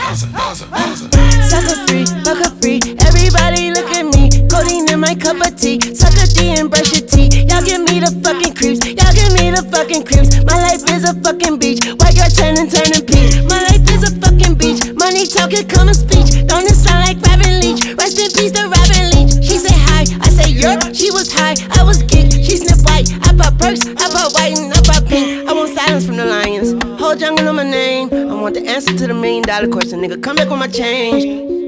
Sucker free, fucker free, everybody look at me. Codeine in my cup of tea, sucker D and brush your teeth. Y'all give me the fucking creeps, y'all give me the fucking creeps. My life is a fucking beach, white girl turning peach. My life is a fucking beach, money talking common speech. Don't it sound like Robin Leach? Rest in peace to Robin Leach. She say hi, I say yerp. She was high, I was geek. She sniff white, I pop perks, I pop white and I pop pink. I want silence from the lions, whole jungle on my name. I want the answer to the $1 million question, nigga. Come back with my change.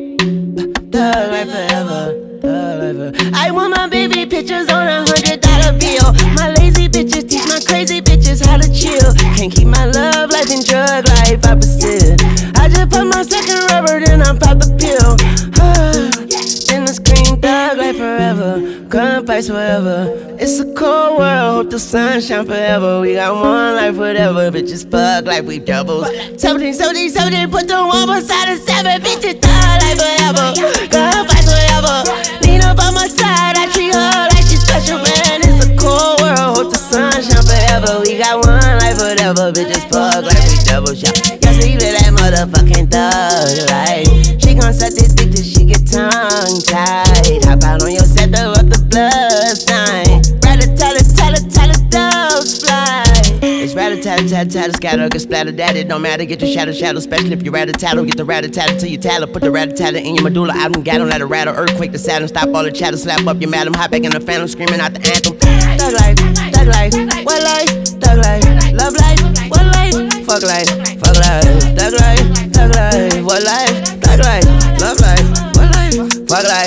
Thug life forever, thug life forever. I want my baby pictures on $100 bill. My lazy bitches teach my crazy bitches how to chill. Can't keep my love life in drug life, I persist. I just put my second rubber, then I pop the pill. Then I scream thug life forever, gun fights forever. It's a cold world, hope the sun shine forever. We got one life, whatever, bitches fuck like we doubles. 17, 17, 17, put the 1 beside the 7, bitches thug life forever, gun fights forever. Lean up on my side, I treat her like she's special, man. It's a cold world, hope the sun shine forever. We got one life, whatever, bitches fuck like we doubles. Y'all see that motherfucking thug life. She gon' suck this dick till she get tongue tied. Hop out on your set, throw up the blood sign. Rat-a-tat-a-tat-a-tat-a, doves fly. It's rat-a-tat-a-tat-a-tat, scatter, get splattered at it. Don't matter, get your shadow, especially if you rat-a-tattle. Get the rat-a-tat till you tattle. Put the rat-a-tat in your medulla. I done got on let a rattle, earthquake the Saturn. Stop all the chatter, slap up your madam. Hop back in the phantom, screaming out the anthem. Thug life, what life? Thug life, love life, what life? Fuck life, thug life, what life? Thug life, love life, what life? Fuck life.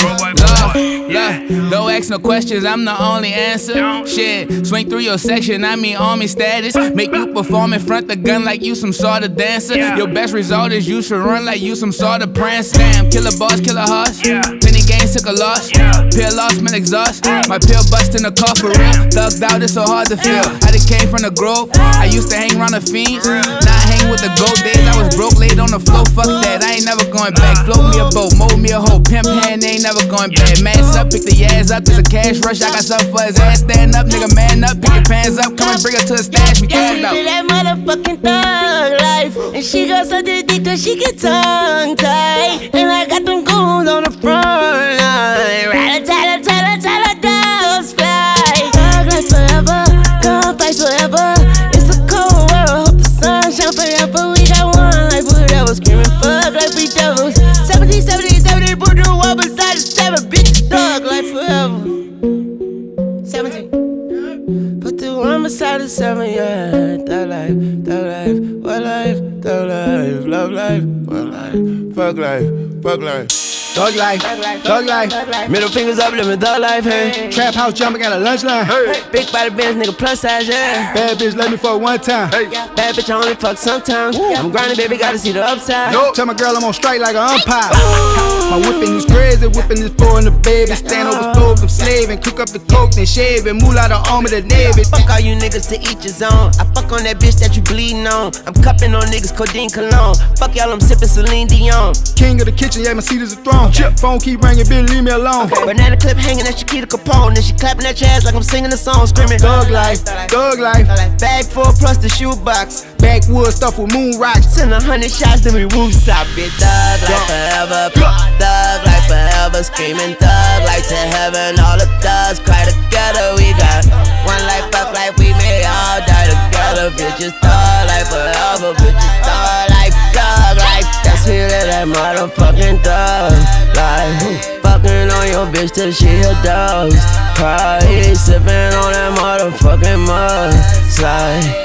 Don't ask no questions, I'm the only answer. Shit, swing through your section, I mean army status. Make you perform in front the gun like you some sort of dancer. Your best result is you should run like you some sort of prancer. Damn, kill a boss, kill a horse. Plenty games took a loss. Pill lost, smell exhaust. My pill bust in the car for real. Thugged out, it's so hard to feel. I just came from the grove. I used to hang around the fiends. Now I hang with the gold days. I was broke, laid on the floor. Fuck that, I ain't never going back. Float me a boat, mold me a hoe. Pimp hand, they ain't never going back. Mass up, pick the ass up. There's a cash rush. I got something for his ass. Stand up, nigga, man up. Pick your pants up. Come and bring her to the stash. We tagged out. That motherfucking thug life. And she gon' suck this dick till she get tongue tied. And I got them goons on the front line. Rat-a-tat-a-tat-a-tat-a, doves fly. Thug life forever, gun fights forever. It's a cold world, hope the sun shine forever. We got one life, whatever. Screaming fuck like we devils. 17, 17, 17, put the 1 beside the 7, bitch. Thug life forever. 17. Put the 1 beside the 7, yeah. Thug life, what life? Thug life, love life, what life? Fuck life, fuck life. Thug life, thug life. Middle fingers up, living thug life, hey. Trap house jumping at a lunch line. Hey. Big body bitch, nigga plus size, yeah. Bad bitch, let me fuck one time. Hey. Bad bitch, I only fuck sometimes. Ooh. I'm grinding, baby, gotta see the upside. Nope. Tell my girl I'm on strike like an umpire. My whipping is crazy, whipping is for in the baby. Stand over stove, I'm slaving. Cook up the coke, then shave and moolah the arm of the navy. Fuck all you niggas to each his own. I fuck on that bitch that you bleeding on. I'm cupping on niggas, codeine cologne. Fuck y'all, I'm sipping Celine Dion. King of the kitchen, yeah, my seat is a throne. Phone keep ringing, bitch, leave me alone. Banana clip hanging at Chiquita Capone. Then she clapping at your ass like I'm singing a song, screaming thug life, thug life. Bag full plus the shoebox. Backwood stuff with moon rocks. Send 100 shots, then we woo stop it. Thug life forever, thug life forever. Screaming thug life to heaven. All the thugs cry together. We got one life, fuck life, we may all die together. Bitches thug life forever, bitches thug life, thug life. That's me, that motherfucking thug life. Fucking on your bitch till she hear dogs cry. Sipping on that motherfucking mud slide.